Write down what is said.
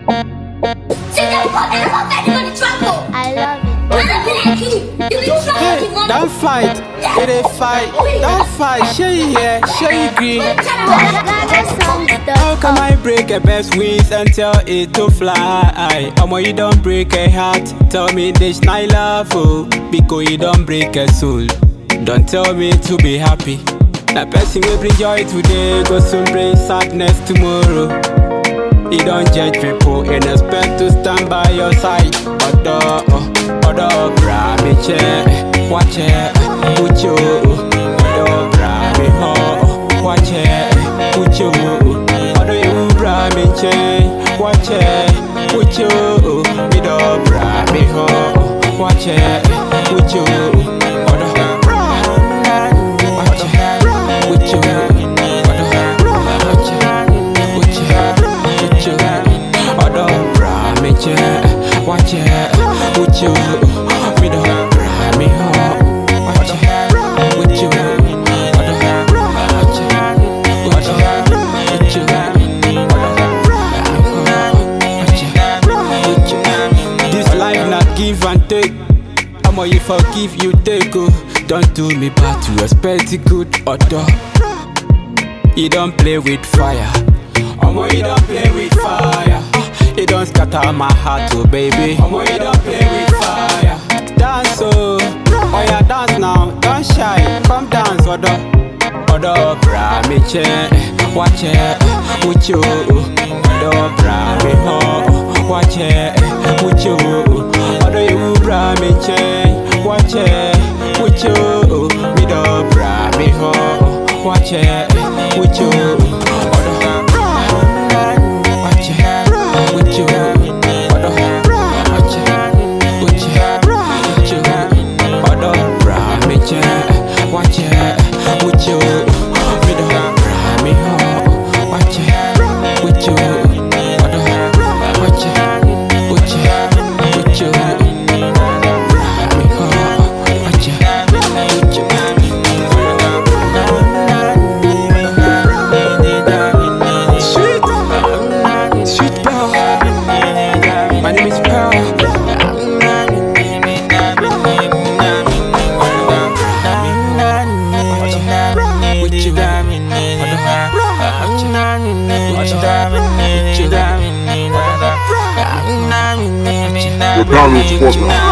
I love it. Hey, don't fight, it ain't fight, don't fight, shey here, shey green. How come I break a best wings and tell it to fly? Omo, you don't break a heart, tell me this night love, oh, because you don't break a soul. Don't tell me to be happy. That person will bring joy today, go soon bring sadness tomorrow. You don't judge people and expect to stand by your side. Odo, grab me chair, watch it, put you. Odo, grab me ho, watch it, put you. Odo, you grab me chair, watch it, put you. Odo, grab me ho, watch it, put you. Odo, watch it, put you. Watch it, with you, me don't grab me home. Watch it, with you, this life not give and take. Omo, you forgive, you take. Don't do me bad to expect it good order. You don't play with fire. Omo, you don't play with fire. You don't scatter my heart, oh baby. Omo, you don't play with fire. Dance, oh yeah, dance now, don't shy. Come dance, odo, grab me chair, watch it, with you. Odo, grab me ho, watch it, with you. Odo, you grab me chair, watch it, with you. Me do grab me ho, watch it, with you. Watch it, with you. Me don't grab me ho. Watch it, with you. Watch it, with you. Grab me ho. Watch it, with you. Sweet, sweet Pearl. My name is Pearl. Your parents'